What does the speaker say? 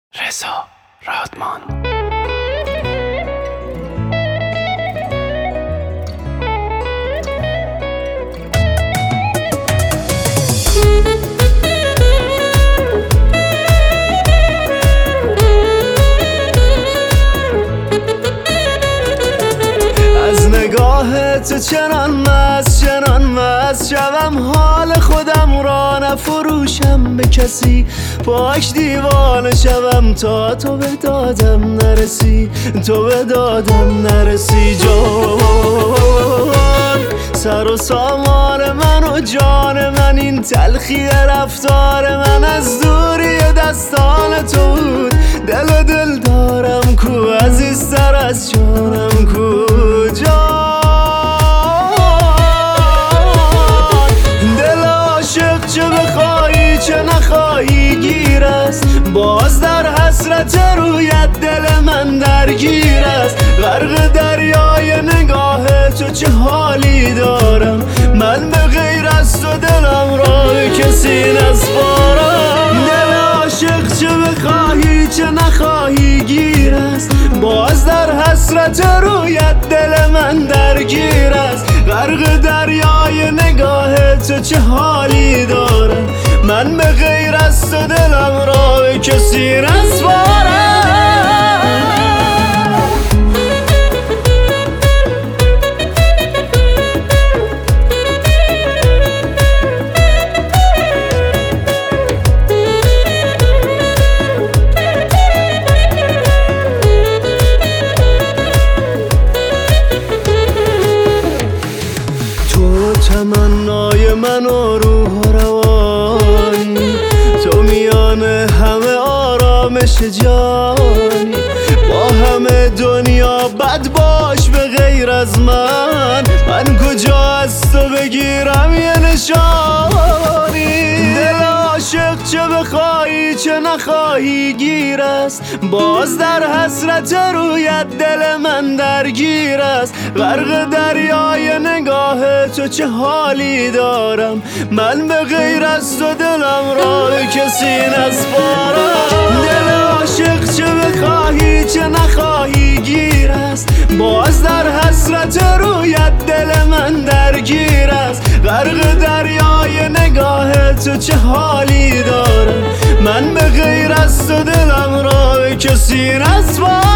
رضا رادمان. از نگاه تو چنان مست شوم، حال خودم را نفروشم به کسی، پاک دیوانه شوم تا تو به دادم نرسی، تو به دادم نرسی. جان سر و سامان من و جان من، این تلخی رفتار من از دوری دستان تو بود. دل و دل دارم کو، عزیزتر از جانم کو. دل عاشق چه بخواهی چه نخواهی گیر است، باز در حسرت رویت دل من درگیر است. غرق دریای نگاه تو چه حالی دارم، من به غیر از تو دلم را به کسی نسپارم. دل عاشق چه بخواهی چه نخواهی گیر است، باز در حسرت رویت دل من درگیر است. غرق دریای نگاه تو چه حالی دارم، من به غیر از تو دلم را به کسی نسپارم. تمنای من و روح و روانی، تو میان همه آرامش جانی. با همه دنیا بد باش به غیر از من کجا از تو بگیرم یه نشانی. دل عاشق چه بخواهی چه نخواهی گیر است، باز در حسرت رویت دل من درگیر است. غرق دریای نگاه تو چه حالی دارم، من به غیر از تو دلم را به کسی نسپارم. دل عاشق چه بخواهی چه نخواهی گیر است، باز در حسرت رویت دل من درگیر است. غرق دریای نگاه تو چه حالی دارم، من به غیر از تو دلم را به کسی نسپارم.